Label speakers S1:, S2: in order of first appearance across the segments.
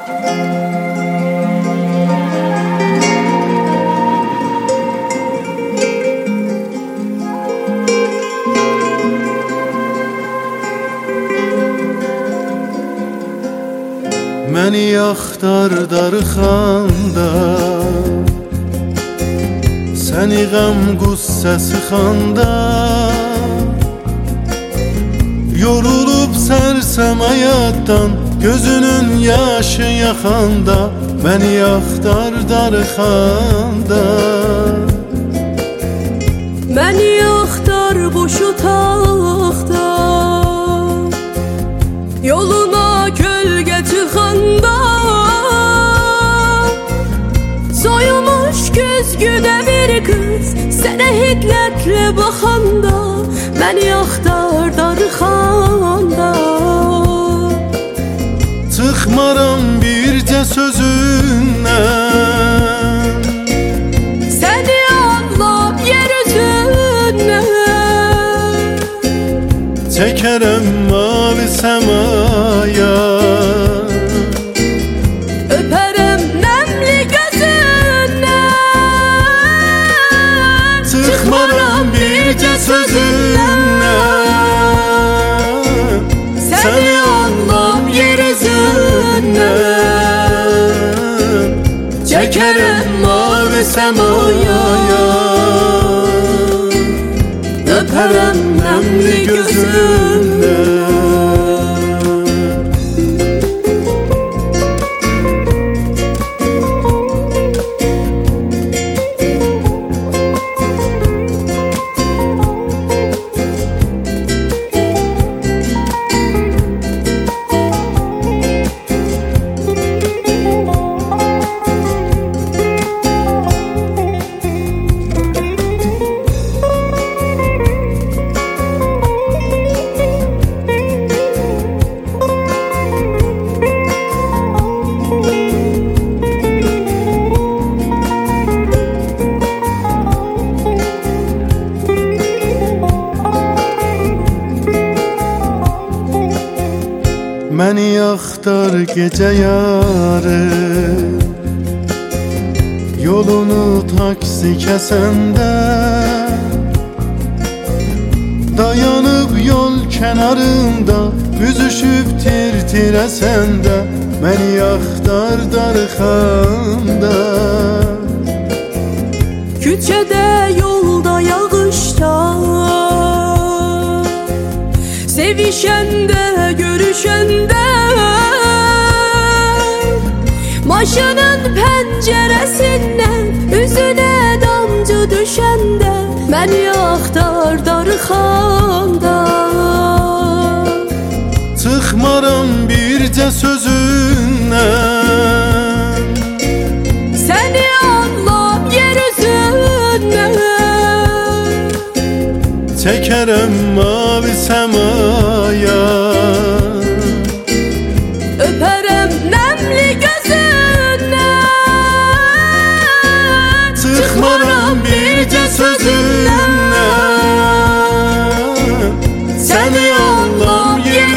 S1: Məni axtar darıxanda, səni qəm qüssə sıxanda, yorulub sərsəm həyatdan, gözünün yaşı yaxanda, məni axtar darıxanda.
S2: Məni axtar boş otaqda, yoluna kölgə çıxanda, soyulmuş güzgüdə bir qız sənə hiddətlə baxanda, məni axtar darıxanda.
S1: Çıxmaram bircə sözündən,
S2: səni anlam yer üzündən,
S1: çəkərəm mavi səmaya,
S2: öpərəm nəmli gözündən.
S1: çıxmaram bircə sözündən, səni anlam yer üzündən, çəkərəm mavi səmaya, öpərəm nəmli gözündən. Məni axtar gecə yarı, yolunu taksi kəsəndə, dayanıb yol kənarında, büzüşüb tir-tir əsəndə, məni axtar darıxanda.
S2: Küçədə, yolda, yağışda, sevişəndə, görüşəndə, maşının pəncərəsindən üzünə damcı düşəndə, məni axtar darıxanda.
S1: Çıxmaram bircə sözündən,
S2: səni anlam yer üzündən,
S1: çəkərəm mavi səmaya,
S2: öpərəm nəmli gözündən.
S1: çıxmaram bircə sözündən, səni anlam yer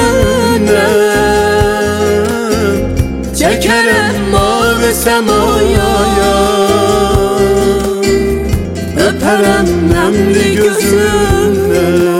S1: üzündən, çəkərəm mavi səmaya, öpərəm nəmli gözündən.